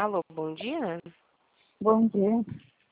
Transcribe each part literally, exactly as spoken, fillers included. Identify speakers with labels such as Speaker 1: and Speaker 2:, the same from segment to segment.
Speaker 1: Alô, bom dia.
Speaker 2: Bom dia.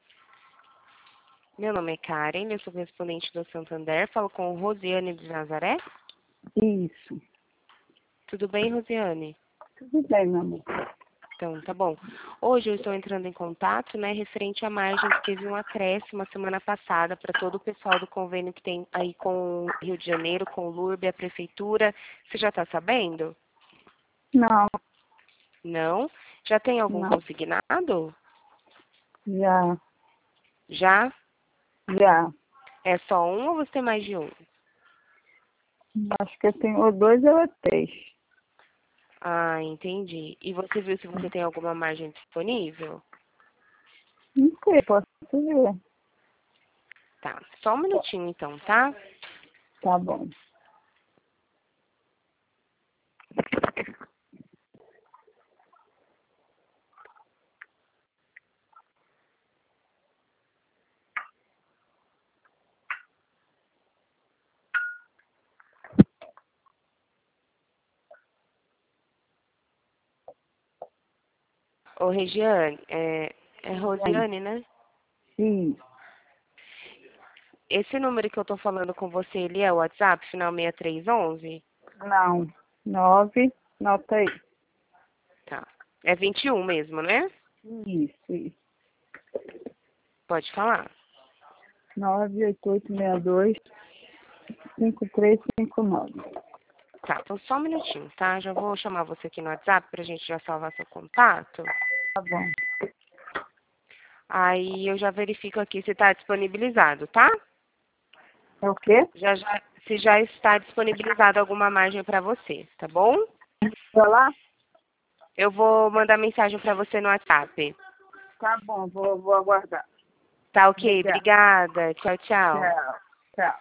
Speaker 1: Meu nome é Karen, eu sou correspondente do Santander. Falo com Rosiane de Nazaré.
Speaker 2: Isso.
Speaker 1: Tudo bem, Rosiane?
Speaker 2: Tudo bem, meu amor.
Speaker 1: Então, tá bom. Hoje eu estou entrando em contato, né, referente à margem que teve um acréscimo a semana passada para todo o pessoal do convênio que tem aí com o Rio de Janeiro, com o Lurb, a Prefeitura. Você já está sabendo?
Speaker 2: Não,
Speaker 1: Não? Já tem algum
Speaker 2: não.
Speaker 1: consignado?
Speaker 2: Já,
Speaker 1: Já?
Speaker 2: já.
Speaker 1: É só um ou você tem mais de um?
Speaker 2: Acho que eu tenho ou dois ou três.
Speaker 1: Ah, entendi. E você viu se você tem alguma margem disponível?
Speaker 2: Não sei, posso ver.
Speaker 1: Tá, só um minutinho então, tá?
Speaker 2: Tá bom.
Speaker 1: Ô, Regiane, é, é Rosiane, né?
Speaker 2: Sim.
Speaker 1: Esse número que eu tô falando com você, ele é o WhatsApp, final seis três um um?
Speaker 2: Não. Nove, nota aí.
Speaker 1: Tá. É vinte e um mesmo, né?
Speaker 2: Isso, isso.
Speaker 1: Pode falar.
Speaker 2: Nove, oito, oito, seis, dois, cinco, três, cinco, nove.
Speaker 1: Tá, então só um minutinho, tá? Já vou chamar você aqui no WhatsApp pra gente já salvar seu contato.
Speaker 2: Tá bom.
Speaker 1: Aí eu já verifico aqui se tá disponibilizado, tá?
Speaker 2: É o quê?
Speaker 1: Já, já, se já está disponibilizado alguma margem pra você, tá bom?
Speaker 2: Vai lá?
Speaker 1: Eu vou mandar mensagem pra você no WhatsApp.
Speaker 2: Tá bom, vou, vou aguardar.
Speaker 1: Tá ok?
Speaker 2: Obrigada.
Speaker 1: Obrigada. Tchau, tchau.
Speaker 2: Tchau. Tchau.